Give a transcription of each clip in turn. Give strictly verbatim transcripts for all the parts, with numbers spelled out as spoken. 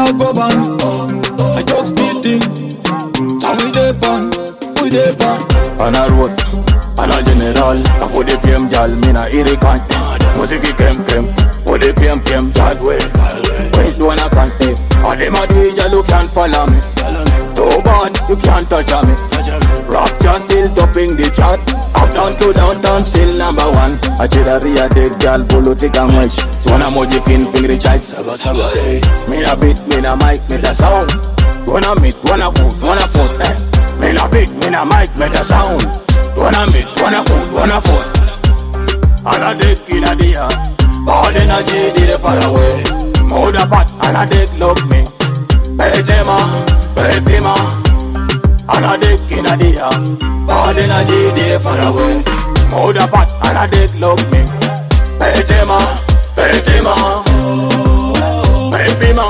dog go ban. I just beating. And we dey pan, we dey pan. On a road, on a general. I for the P M jal, me na irritant. Music kem kem, for the P M kem jal way. Wait, do wanna can't me. All them a do it, you can't follow me. Too bad, you can't touch me. Rapture still topping the chart. Up down to downtown, still number one. I see the real dead girl, politic and wish. Wanna moji pin, ping recharge. Saga saga, eh. Me na beat, me na mic, me da sound. Wanna meet, wanna food, wanna food, eh. Me na beat, me na mic, me da sound. Wanna meet, wanna food, wanna food. And a dick in a day, all the energy did it far away. Hold a pot, and a dick love me. Baby ma, baby ma. And a dick in a day, all the energy did it far away. Hold a pot, and a dick love me. Baby ma, baby ma. Baby ma,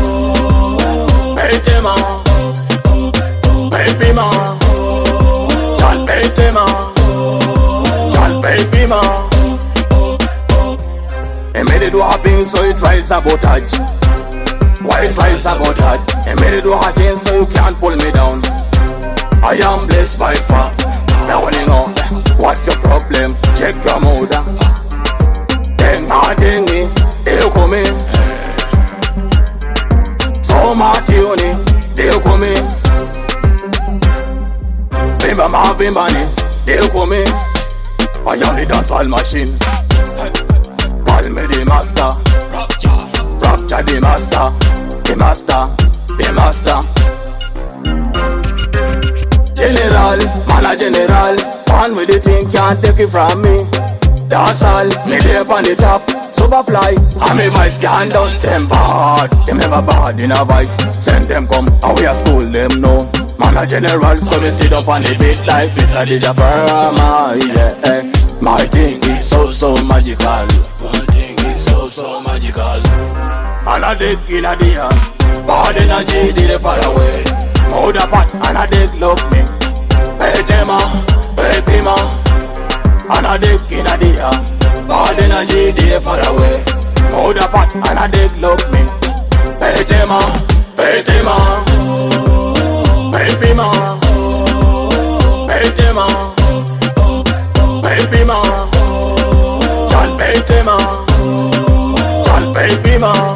baby ma. Baby ma, child baby ma, child baby ma. He made it do happen, so he tries sabotage. Why try sabotage? He made it do a change, so you can't pull me down. I am blessed by far. Now when you know, what's your problem? Check your mood. Then I think me, they'll come in. So much uni, they'll come in. Vimba ma vimba ni, they'll come in. I am the dancehall machine. Call me the master. Rapture the master. The master. The master. General, man a general. One with the thing can't take it from me. That's all, me there on the top. Superfly, and me voice can't down. Them bad, them never bad in a voice. Send them come, and we a school them know. Man a general, so me sit up on the beat like Mister D J Parama, yeah, eh. My thing is so, so magical. My thing is so, so magical. And a dick in a day, bad energy did it far away. Hold a pot, and a dick love me. Baby ma, baby ma. And a dick in a day, bad energy did it far away. Hold a pot, and a dick love me. Baby ma, baby ma. Baby ma, baby ma, baby ma, child baby ma, child baby ma.